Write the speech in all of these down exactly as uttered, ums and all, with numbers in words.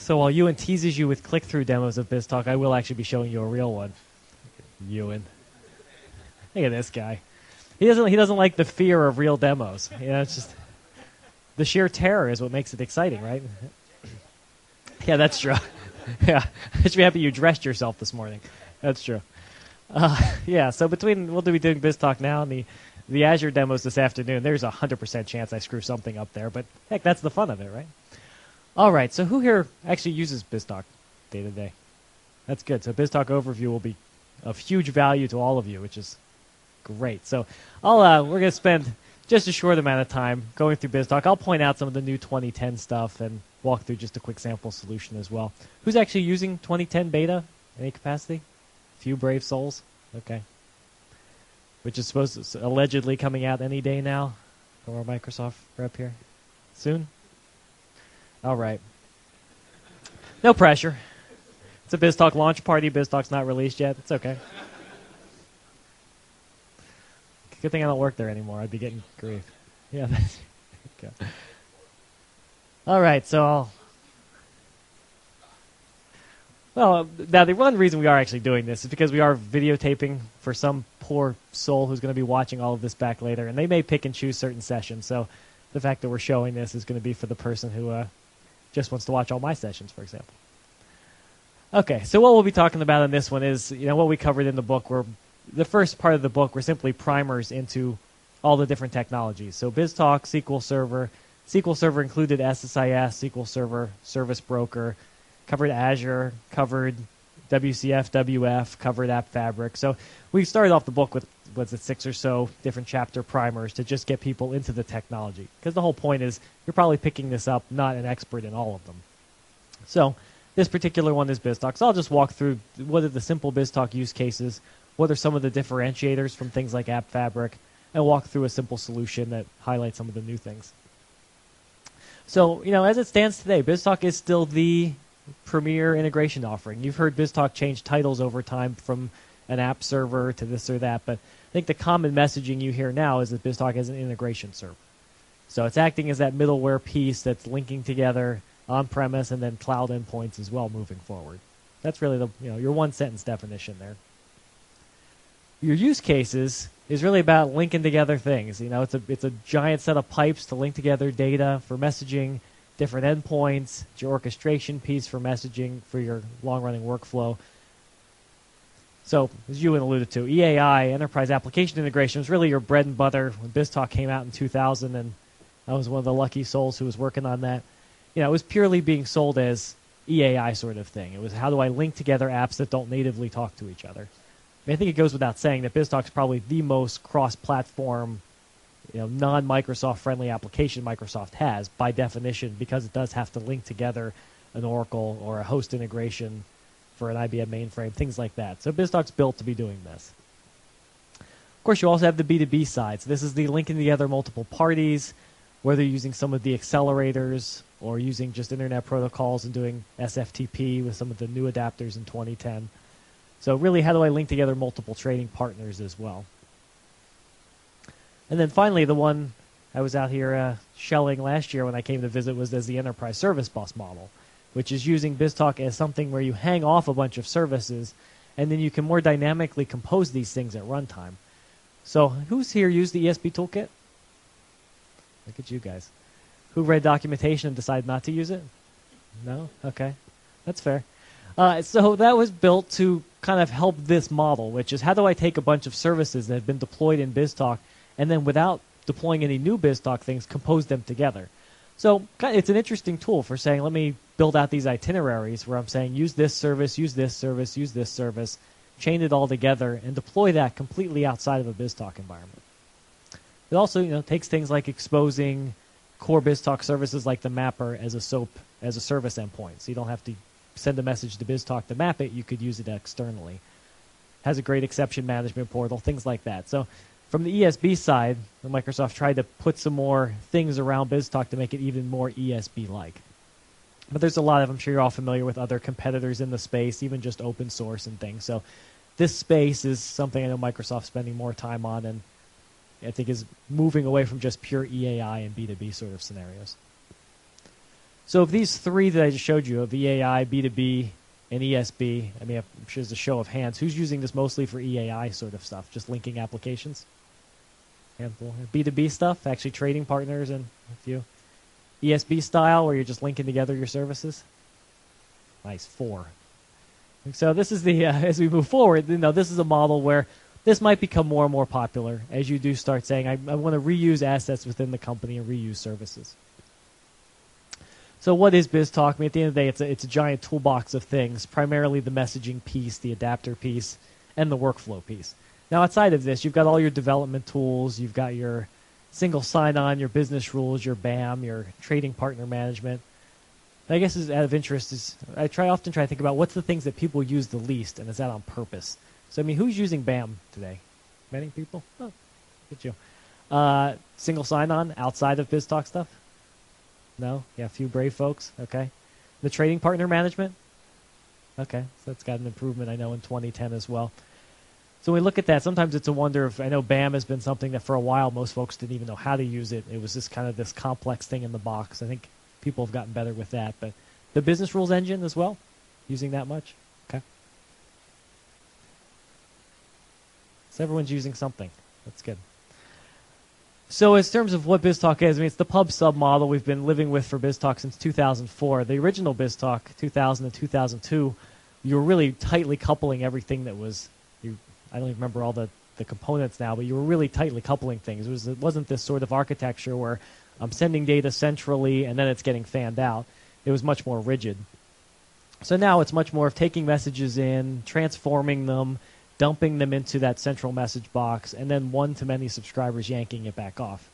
So while Ewan teases you with click-through demos of BizTalk, I will actually be showing you a real one. Ewan. Look at this guy. He doesn't he doesn't like the fear of real demos. You know, it's just the sheer terror is what makes it exciting, right? Yeah, that's true. Yeah, I should be happy you dressed yourself this morning. That's true. Uh, yeah, so between we'll be doing BizTalk now and the, the Azure demos this afternoon, there's a one hundred percent chance I screw something up there, but heck, that's the fun of it, right? All right, so who here actually uses BizTalk day to day? That's good. So BizTalk overview will be of huge value to all of you, which is great. So I'll uh, we're going to spend just a short amount of time going through BizTalk. I'll point out some of the new twenty ten stuff and walk through just a quick sample solution as well. Who's actually using twenty ten beta in any capacity? Few brave souls. Okay. Which is supposed to allegedly coming out any day now from our Microsoft rep here. Soon? All right. No pressure. It's a BizTalk launch party. BizTalk's not released yet. It's okay. Good thing I don't work there anymore. I'd be getting grief. Yeah. That's okay. All right. So I'll... Well, now the one reason we are actually doing this is because we are videotaping for some poor soul who's going to be watching all of this back later, and they may pick and choose certain sessions. So the fact that we're showing this is going to be for the person who uh, just wants to watch all my sessions, for example. Okay, so what we'll be talking about in this one is, you know, what we covered in the book. Where the first part of the book were simply primers into all the different technologies. So BizTalk, S Q L Server, S Q L Server included S S I S, S Q L Server, Service Broker, covered Azure, covered W C F, W F, covered App Fabric. So we started off the book with, was it six or so different chapter primers to just get people into the technology. Because the whole point is you're probably picking this up, not an expert in all of them. So this particular one is BizTalk. So I'll just walk through what are the simple BizTalk use cases, what are some of the differentiators from things like App Fabric, and walk through a simple solution that highlights some of the new things. So, you know, as it stands today, BizTalk is still the premier integration offering. You've heard BizTalk change titles over time from an app server to this or that, but I think the common messaging you hear now is that BizTalk is an integration server. So it's acting as that middleware piece that's linking together on-premise and then cloud endpoints as well moving forward. That's really the, you know, your one-sentence definition there. Your use cases is really about linking together things. You know, it's a it's a giant set of pipes to link together data for messaging, different endpoints, it's your orchestration piece for messaging for your long-running workflow. So, as Ewan alluded to, E A I, Enterprise Application Integration, was really your bread and butter when BizTalk came out in two thousand, and I was one of the lucky souls who was working on that. You know, it was purely being sold as E A I sort of thing. It was how do I link together apps that don't natively talk to each other. I mean, I think it goes without saying that BizTalk is probably the most cross-platform, you know, non-Microsoft friendly application Microsoft has by definition, because it does have to link together an Oracle or a host integration for an I B M mainframe, things like that. So BizTalk's built to be doing this. Of course, you also have the B two B side. So this is the linking together multiple parties, whether you're using some of the accelerators or using just internet protocols and doing S F T P with some of the new adapters in twenty ten. So really, how do I link together multiple trading partners as well? And then finally, the one I was out here uh, shelling last year when I came to visit was as the enterprise service bus model, which is using BizTalk as something where you hang off a bunch of services, and then you can more dynamically compose these things at runtime. So who's here used the E S B Toolkit? Look at you guys. Who read documentation and decided not to use it? No? Okay. That's fair. Uh, so that was built to kind of help this model, which is how do I take a bunch of services that have been deployed in BizTalk and then without deploying any new BizTalk things, compose them together. So it's an interesting tool for saying, let me build out these itineraries where I'm saying use this service, use this service, use this service, chain it all together, and deploy that completely outside of a BizTalk environment. It also, you know, takes things like exposing core BizTalk services like the mapper as a SOAP, as a service endpoint. So you don't have to send a message to BizTalk to map it. You could use it externally. Has a great exception management portal, things like that. So from the E S B side, Microsoft tried to put some more things around BizTalk to make it even more E S B-like. But there's a lot of, I'm sure you're all familiar with other competitors in the space, even just open source and things. So this space is something I know Microsoft's spending more time on, and I think is moving away from just pure E A I and B two B sort of scenarios. So of these three that I just showed you, of E A I, B two B, and E S B, I mean, I'm sure there's a show of hands. Who's using this mostly for E A I sort of stuff, just linking applications? Handful. B two B stuff, actually trading partners and a few. E S B style, where you're just linking together your services. Nice, four. So this is the, uh, as we move forward, you know, this is a model where this might become more and more popular as you do start saying, I, I want to reuse assets within the company and reuse services. So what is BizTalk? I mean, at the end of the day, it's a, it's a giant toolbox of things, primarily the messaging piece, the adapter piece, and the workflow piece. Now, outside of this, you've got all your development tools. You've got your single sign-on, your business rules, your B A M, your trading partner management. And I guess is out of interest is I try often try to think about what's the things that people use the least, and is that on purpose? So, I mean, who's using B A M today? Many people? Oh, look at you. Uh, single sign-on outside of BizTalk stuff? No? Yeah, a few brave folks. Okay. The trading partner management? Okay. So that's got an improvement, I know, in twenty ten as well. So when we look at that, sometimes it's a wonder if, I know B A M has been something that for a while most folks didn't even know how to use it. It was just kind of this complex thing in the box. I think people have gotten better with that. But the business rules engine as well, using that much? Okay. So everyone's using something. That's good. So in terms of what BizTalk is, I mean, it's the pub sub model we've been living with for BizTalk since two thousand four. The original BizTalk, two thousand and two thousand two, you were really tightly coupling everything that was, you, I don't even remember all the, the components now, but you were really tightly coupling things. It, was, it wasn't this sort of architecture where I'm sending data centrally and then it's getting fanned out. It was much more rigid. So now it's much more of taking messages in, transforming them, dumping them into that central message box, and then one-to-many subscribers yanking it back off.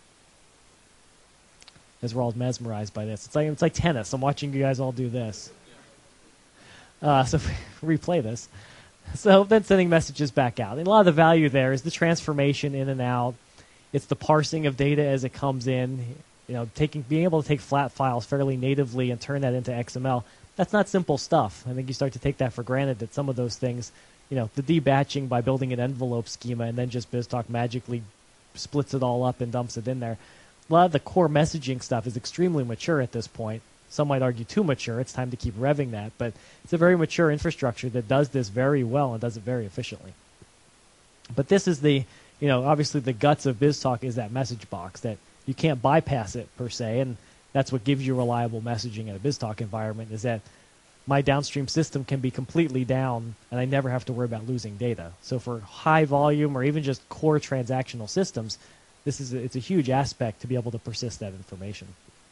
As we're all mesmerized by this. It's like it's like tennis. I'm watching you guys all do this. Uh, so replay this. So then sending messages back out. And a lot of the value there is the transformation in and out. It's the parsing of data as it comes in. You know, taking being able to take flat files fairly natively and turn that into X M L. That's not simple stuff. I think you start to take that for granted that some of those things, you know, the debatching by building an envelope schema and then just BizTalk magically splits it all up and dumps it in there. A lot of the core messaging stuff is extremely mature at this point. Some might argue too mature. It's time to keep revving that. But it's a very mature infrastructure that does this very well and does it very efficiently. But this is the, you know, obviously the guts of BizTalk is that message box that you can't bypass it per se. And that's what gives you reliable messaging in a BizTalk environment is that my downstream system can be completely down and I never have to worry about losing data. So for high volume or even just core transactional systems, this is a, it's a huge aspect to be able to persist that information.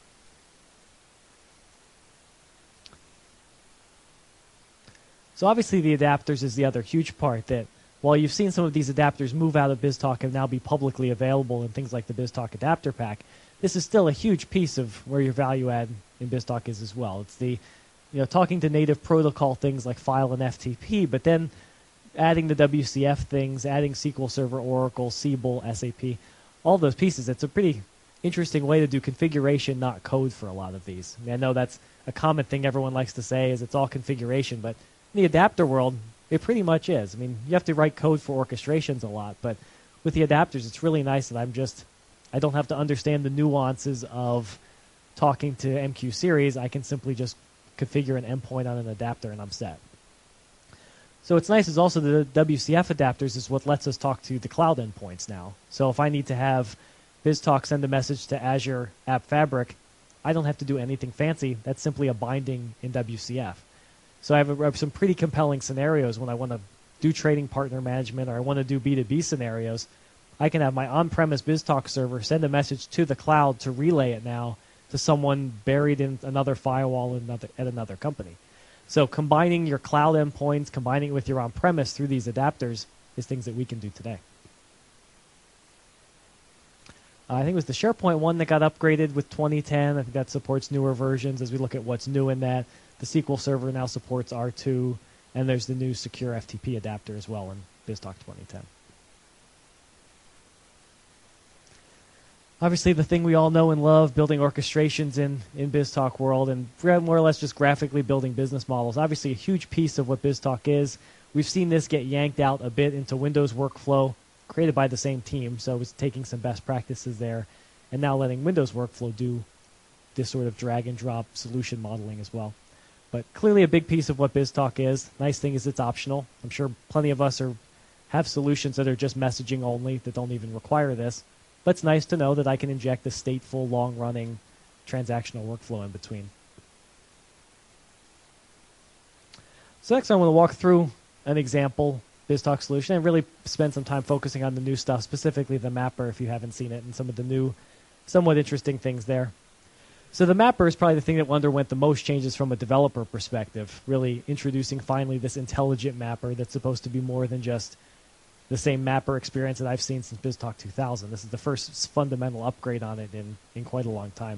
So obviously the adapters is the other huge part that while you've seen some of these adapters move out of BizTalk and now be publicly available in things like the BizTalk Adapter Pack, this is still a huge piece of where your value add in BizTalk is as well. It's the You know, talking to native protocol things like file and F T P, but then adding the W C F things, adding S Q L Server, Oracle, Siebel, S A P, all those pieces. It's a pretty interesting way to do configuration, not code for a lot of these. I mean, I know that's a common thing everyone likes to say is it's all configuration, but in the adapter world, it pretty much is. I mean, you have to write code for orchestrations a lot, but with the adapters, it's really nice that I'm just, I don't have to understand the nuances of talking to M Q series. I can simply just configure an endpoint on an adapter and I'm set. So what's nice is also the W C F adapters is what lets us talk to the cloud endpoints now. So if I need to have BizTalk send a message to Azure App Fabric, I don't have to do anything fancy. That's simply a binding in W C F. So I have, a, I have some pretty compelling scenarios when I want to do trading partner management or I want to do B two B scenarios. I can have my on-premise BizTalk server send a message to the cloud to relay it now to someone buried in another firewall in another, at another company. So combining your cloud endpoints, combining it with your on-premise through these adapters is things that we can do today. Uh, I think it was the SharePoint one that got upgraded with twenty ten. I think that supports newer versions as we look at what's new in that. The S Q L Server now supports R two, and there's the new secure F T P adapter as well in BizTalk twenty ten. Obviously, the thing we all know and love, building orchestrations in, in BizTalk world and more or less just graphically building business models. Obviously, a huge piece of what BizTalk is. We've seen this get yanked out a bit into Windows Workflow, created by the same team, so it's taking some best practices there, and now letting Windows Workflow do this sort of drag and drop solution modeling as well. But clearly a big piece of what BizTalk is. Nice thing is it's optional. I'm sure plenty of us are have solutions that are just messaging only that don't even require this. But it's nice to know that I can inject a stateful, long-running transactional workflow in between. So next I want to walk through an example BizTalk solution and really spend some time focusing on the new stuff, specifically the mapper if you haven't seen it, and some of the new, somewhat interesting things there. So the mapper is probably the thing that underwent the most changes from a developer perspective, really introducing finally this intelligent mapper that's supposed to be more than just the same mapper experience that I've seen since BizTalk two thousand. This is the first fundamental upgrade on it in, in quite a long time.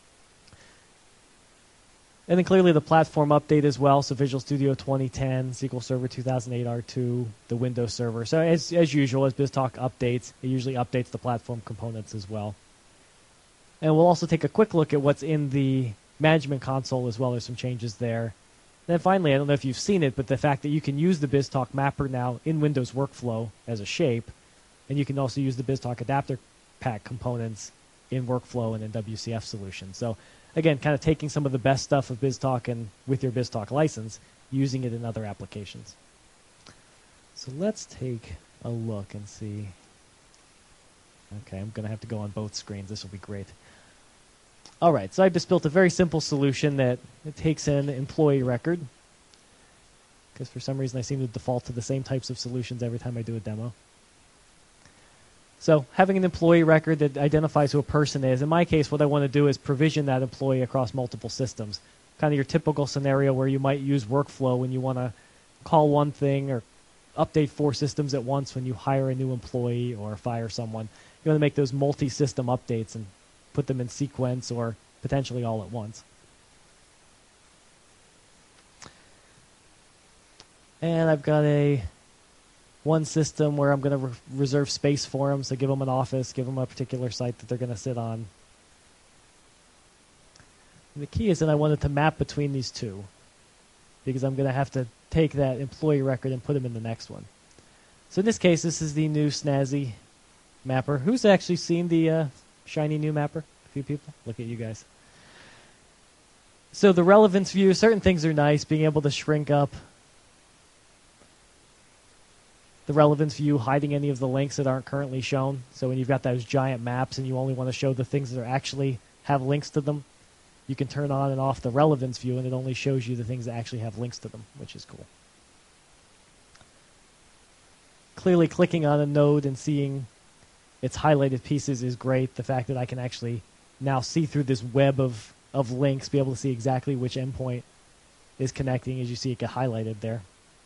And then clearly the platform update as well, so Visual Studio twenty ten, S Q L Server two thousand eight R two, the Windows Server. So as, as usual, as BizTalk updates, it usually updates the platform components as well. And we'll also take a quick look at what's in the management console as well. There's some changes there. Then finally, I don't know if you've seen it, but the fact that you can use the BizTalk mapper now in Windows Workflow as a shape, and you can also use the BizTalk adapter pack components in Workflow and in W C F solutions. So again, kind of taking some of the best stuff of BizTalk and with your BizTalk license, using it in other applications. So let's take a look and see. Okay, I'm going to have to go on both screens. This will be great. All right, so I've just built a very simple solution that it takes an employee record, because for some reason I seem to default to the same types of solutions every time I do a demo. So having an employee record that identifies who a person is, in my case what I want to do is provision that employee across multiple systems. Kind of your typical scenario where you might use workflow when you want to call one thing or update four systems at once when you hire a new employee or fire someone. You want to make those multi-system updates and put them in sequence or potentially all at once. And I've got a one system where I'm going to re reserve space for them, so give them an office, give them a particular site that they're going to sit on. And the key is that I want it to map between these two, because I'm going to have to take that employee record and put them in the next one. So in this case, this is the new snazzy mapper. Who's actually seen the uh, shiny new mapper? A few people? Look at you guys. So the relevance view, certain things are nice, being able to shrink up the relevance view, hiding any of the links that aren't currently shown. So when you've got those giant maps and you only want to show the things that are actually have links to them, you can turn on and off the relevance view and it only shows you the things that actually have links to them, which is cool. Clearly clicking on a node and seeing its highlighted pieces is great. The fact that I can actually now see through this web of, of links, be able to see exactly which endpoint is connecting, as you see it get highlighted there.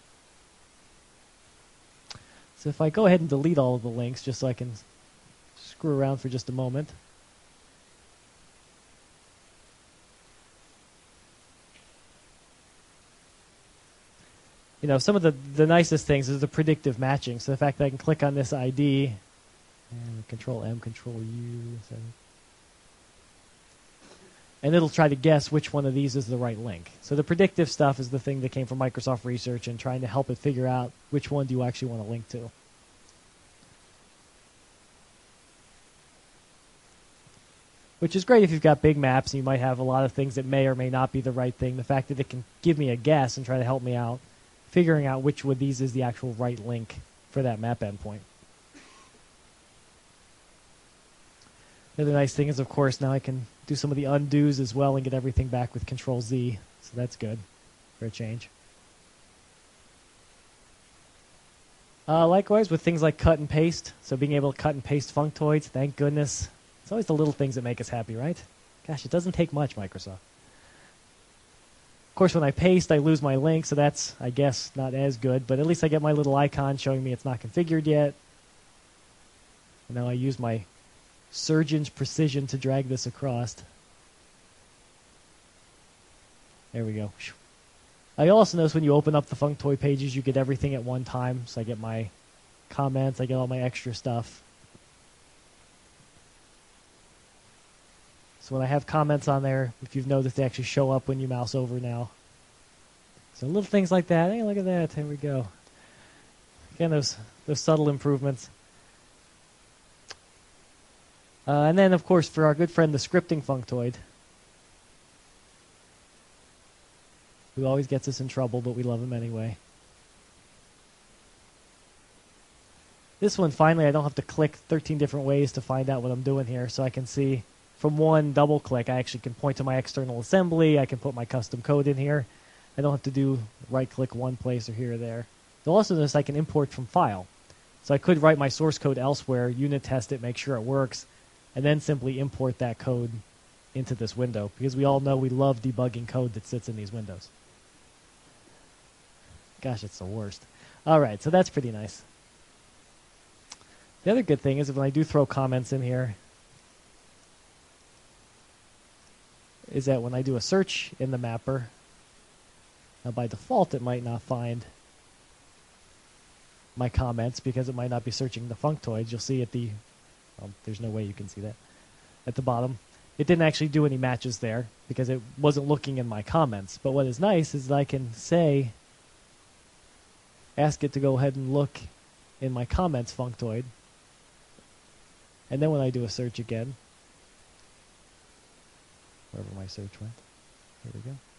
So if I go ahead and delete all of the links, just so I can screw around for just a moment. You know, some of the, the nicest things is the predictive matching. So the fact that I can click on this I D, and Control M, Control U, so, and it'll try to guess which one of these is the right link. So the predictive stuff is the thing that came from Microsoft Research and trying to help it figure out which one do you actually want to link to. Which is great if you've got big maps and you might have a lot of things that may or may not be the right thing. The fact that it can give me a guess and try to help me out, figuring out which one of these is the actual right link for that map endpoint. The other nice thing is, of course, now I can do some of the undos as well and get everything back with Control Z. So that's good for a change. Uh, likewise, with things like cut and paste. So being able to cut and paste functoids, thank goodness. It's always the little things that make us happy, right? Gosh, it doesn't take much, Microsoft. Of course, when I paste, I lose my link, so that's, I guess, not as good. But at least I get my little icon showing me it's not configured yet. And now I use my surgeon's precision to drag this across. There we go. I also notice when you open up the functoid pages, you get everything at one time. So I get my comments, I get all my extra stuff. So when I have comments on there, if you've noticed, they actually show up when you mouse over now. So little things like that. Hey, look at that. There we go. Again, those, those subtle improvements. Uh, and then, of course, for our good friend, the scripting functoid, who always gets us in trouble, but we love him anyway. This one, finally, I don't have to click thirteen different ways to find out what I'm doing here, so I can see from one double click, I actually can point to my external assembly, I can put my custom code in here. I don't have to do right click one place or here or there. You'll also notice I can import from file. So I could write my source code elsewhere, unit test it, make sure it works, and then simply import that code into this window, because we all know we love debugging code that sits in these windows. Gosh, it's the worst. All right, so that's pretty nice. The other good thing is when I do throw comments in here, is that when I do a search in the mapper, now by default it might not find my comments because it might not be searching the functoids. You'll see at the, well, there's no way you can see that, at the bottom. It didn't actually do any matches there because it wasn't looking in my comments. But what is nice is that I can say, ask it to go ahead and look in my comments functoid. And then when I do a search again, wherever my search went, here we go.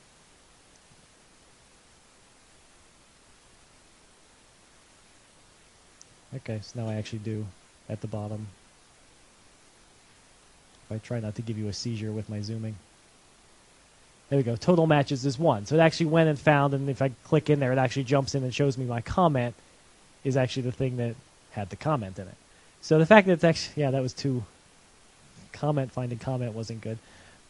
Okay, so now I actually do at the bottom. If I try not to give you a seizure with my zooming. There we go. Total matches is one. So it actually went and found, and if I click in there, it actually jumps in and shows me my comment is actually the thing that had the comment in it. So the fact that it's actually, yeah, that was two. Comment, finding comment wasn't good.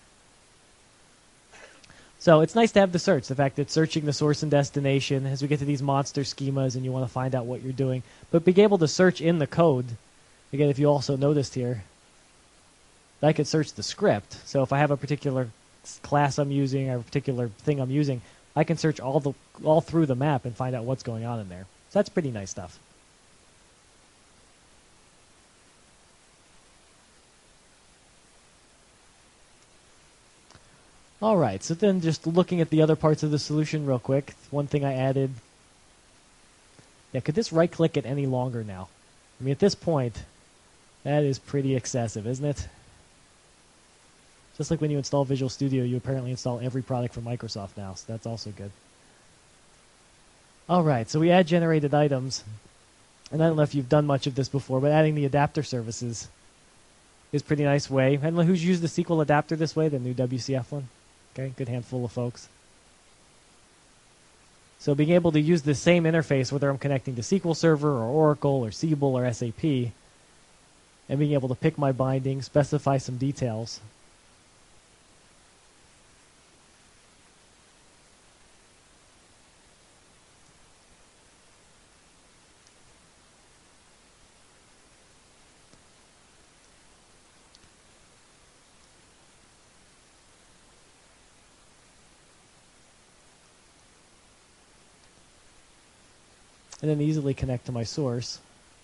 So it's nice to have the search, the fact that searching the source and destination as we get to these monster schemas and you want to find out what you're doing. But being able to search in the code, again, if you also noticed here, I could search the script. So if I have a particular class I'm using or a particular thing I'm using, I can search all the all through the map and find out what's going on in there. So that's pretty nice stuff. All right, so then just looking at the other parts of the solution real quick, one thing I added. Yeah, could this right-click it any longer now? I mean, at this point, that is pretty excessive, isn't it? Just like when you install Visual Studio, you apparently install every product from Microsoft now, so that's also good. All right, so we add generated items. And I don't know if you've done much of this before, but adding the adapter services is a pretty nice way. I don't know who's used the S Q L adapter this way, the new W C F one. Okay, good handful of folks. So being able to use the same interface, whether I'm connecting to S Q L Server or Oracle or Siebel or S A P, and being able to pick my binding, specify some details. And then easily connect to my source.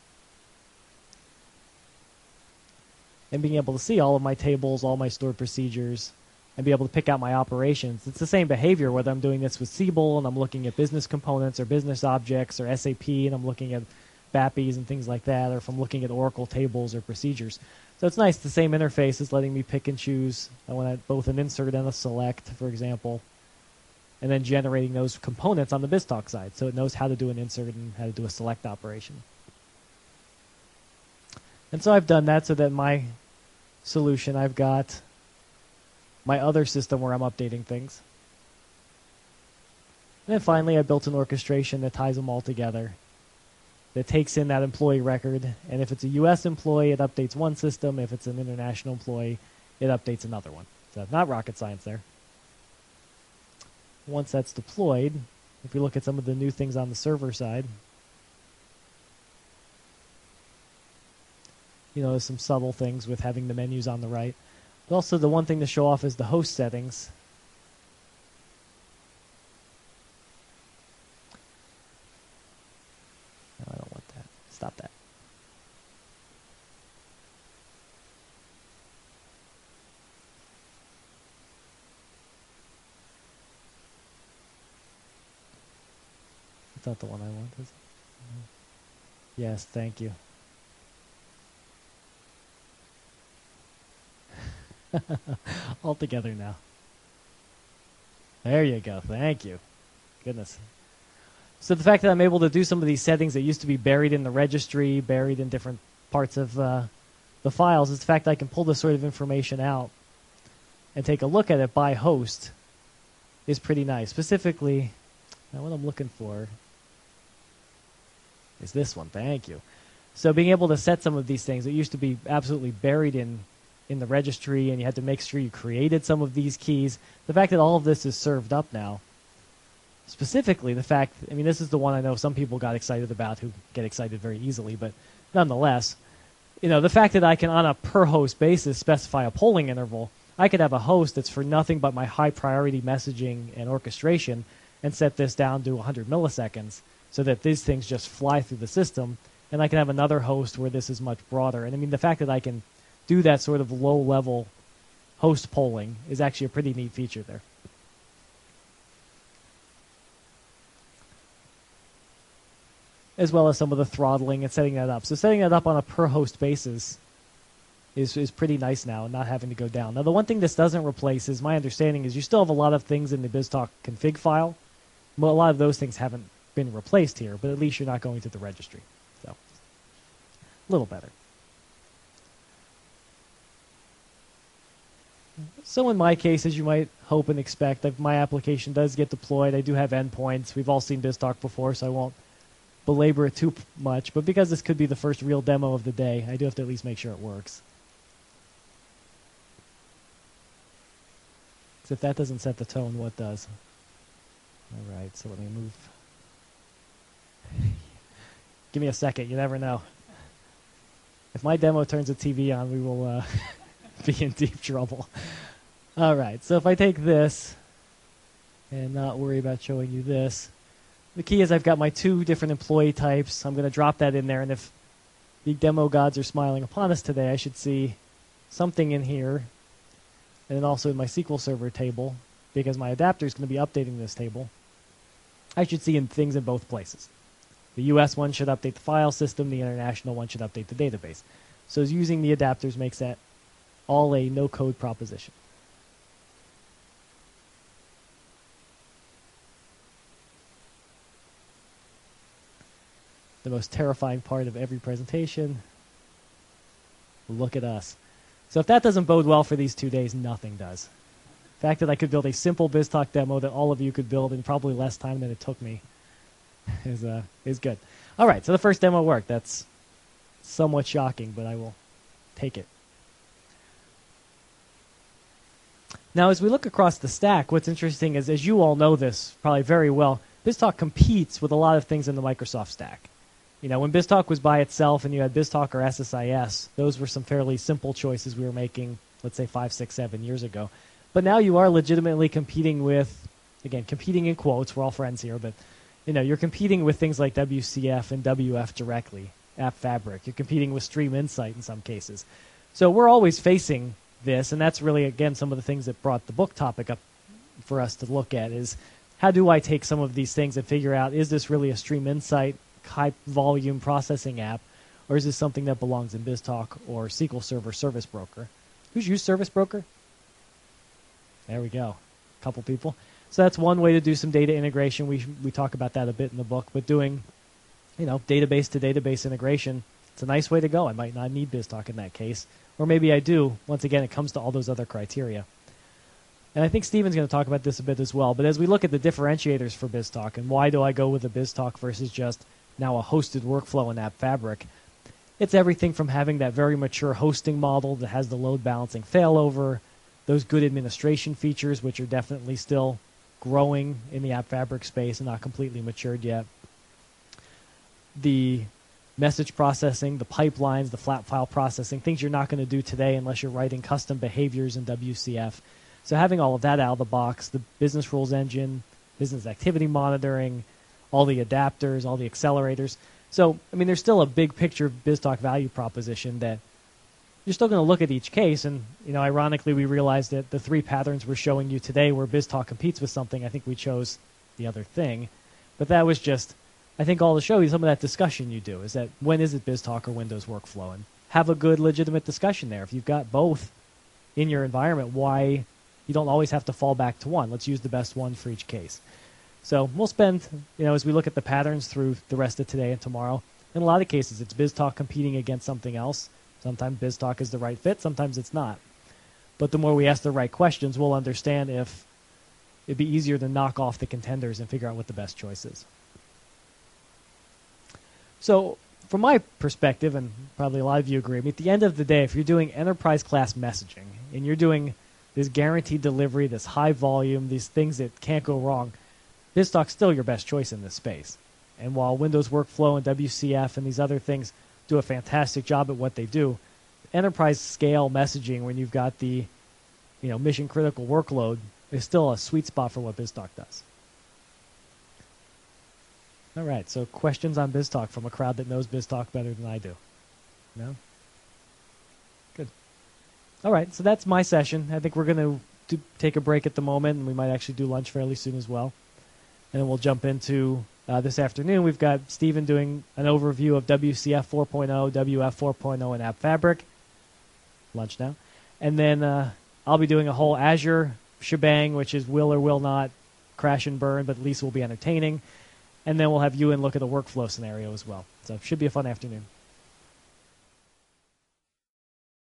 And being able to see all of my tables, all my stored procedures, and be able to pick out my operations. It's the same behavior whether I'm doing this with Siebel and I'm looking at business components or business objects, or S A P and I'm looking at B A P Is and things like that, or if I'm looking at Oracle tables or procedures. So it's nice, the same interface is letting me pick and choose. I want both an insert and a select, for example, and then generating those components on the BizTalk side. So it knows how to do an insert and how to do a select operation. And so I've done that so that my solution, I've got my other system where I'm updating things. And then finally, I built an orchestration that ties them all together, that takes in that employee record. And if it's a U S employee, it updates one system. If it's an international employee, it updates another one. So not rocket science there. Once that's deployed, if we look at some of the new things on the server side, you know, there's some subtle things with having the menus on the right. But also the one thing to show off is the host settings. No, I don't want that. Stop that. That's not the one I want, is it? No. Yes, thank you. All together now. There you go. Thank you. Goodness. So the fact that I'm able to do some of these settings that used to be buried in the registry, buried in different parts of uh, the files, is the fact that I can pull this sort of information out and take a look at it by host is pretty nice. Specifically, now what I'm looking for is this one. Thank you. So being able to set some of these things that used to be absolutely buried in, in the registry, and you had to make sure you created some of these keys, the fact that all of this is served up now, specifically the fact, I mean, this is the one I know some people got excited about who get excited very easily, but nonetheless, you know, the fact that I can, on a per-host basis, specify a polling interval. I could have a host that's for nothing but my high-priority messaging and orchestration and set this down to one hundred milliseconds so that these things just fly through the system, and I can have another host where this is much broader. And, I mean, the fact that I can do that sort of low-level host polling is actually a pretty neat feature there. As well as some of the throttling and setting that up. So setting that up on a per-host basis is is pretty nice now, and not having to go down. Now, the one thing this doesn't replace, is my understanding, is you still have a lot of things in the BizTalk config file. Well, a lot of those things haven't been replaced here, but at least you're not going to the registry. So, a little better. So in my case, as you might hope and expect, I've, my application does get deployed. I do have endpoints. We've all seen BizTalk before, so I won't belabor it too p- much, but because this could be the first real demo of the day, I do have to at least make sure it works. So if that doesn't set the tone, what does? All right, so let me move. Give me a second, you never know. If my demo turns the T V on, we will uh, be in deep trouble. All right, so if I take this and not worry about showing you this, the key is I've got my two different employee types. I'm going to drop that in there, and if the demo gods are smiling upon us today, I should see something in here, and then also in my S Q L Server table, because my adapter is going to be updating this table. I should see in things in both places. The U S one should update the file system. The international one should update the database. So using the adapters makes that all a no-code proposition. The most terrifying part of every presentation. Look at us. So if that doesn't bode well for these two days, nothing does. The fact that I could build a simple BizTalk demo that all of you could build in probably less time than it took me is uh, is good. All right, so the first demo worked. That's somewhat shocking, but I will take it. Now, as we look across the stack, what's interesting is, as you all know this probably very well, BizTalk competes with a lot of things in the Microsoft stack. You know, when BizTalk was by itself and you had BizTalk or S S I S, those were some fairly simple choices we were making, let's say five, six, seven years ago. But now you are legitimately competing with, again, competing in quotes, we're all friends here, but you know, you're competing with things like W C F and W F directly, App Fabric. You're competing with Stream Insight in some cases. So we're always facing this, and that's really, again, some of the things that brought the book topic up for us to look at is, how do I take some of these things and figure out, is this really a Stream Insight high volume processing app, or is this something that belongs in BizTalk or S Q L Server Service Broker? Who's used Service Broker? There we go. A couple people. So that's one way to do some data integration. We we talk about that a bit in the book, but doing, you know, database to database integration, it's a nice way to go. I might not need BizTalk in that case, or maybe I do. Once again, it comes to all those other criteria. And I think Stephen's going to talk about this a bit as well, but as we look at the differentiators for BizTalk and why do I go with a BizTalk versus just now a hosted workflow in App Fabric, it's everything from having that very mature hosting model that has the load balancing failover, those good administration features, which are definitely still growing in the App Fabric space and not completely matured yet. The message processing, the pipelines, the flat file processing, things you're not going to do today unless you're writing custom behaviors in W C F. So having all of that out of the box, the business rules engine, business activity monitoring, all the adapters, all the accelerators. So, I mean, there's still a big picture of BizTalk value proposition that you're still going to look at each case. And, you know, ironically, we realized that the three patterns we're showing you today where BizTalk competes with something, I think we chose the other thing. But that was just, I think, all to show you some of that discussion you do is that when is it BizTalk or Windows Workflow? And have a good, legitimate discussion there. If you've got both in your environment, why you don't always have to fall back to one. Let's use the best one for each case. So we'll spend, you know, as we look at the patterns through the rest of today and tomorrow, in a lot of cases it's BizTalk competing against something else. Sometimes BizTalk is the right fit, sometimes it's not. But the more we ask the right questions, we'll understand if it'd be easier to knock off the contenders and figure out what the best choice is. So from my perspective, and probably a lot of you agree, I mean, at the end of the day, if you're doing enterprise class messaging and you're doing this guaranteed delivery, this high volume, these things that can't go wrong, BizTalk's still your best choice in this space. And while Windows Workflow and W C F and these other things do a fantastic job at what they do, enterprise scale messaging when you've got the, you know, mission critical workload is still a sweet spot for what BizTalk does. All right, so questions on BizTalk from a crowd that knows BizTalk better than I do? No? Good. All right, so that's my session. I think we're going to take a break at the moment, and we might actually do lunch fairly soon as well. And then we'll jump into uh, this afternoon. We've got Stephen doing an overview of W C F four point oh, W F four point oh, and App Fabric. Lunch now. And then uh, I'll be doing a whole Azure shebang, which is will or will not crash and burn, but at least will be entertaining. And then we'll have Ewan look at the workflow scenario as well. So it should be a fun afternoon.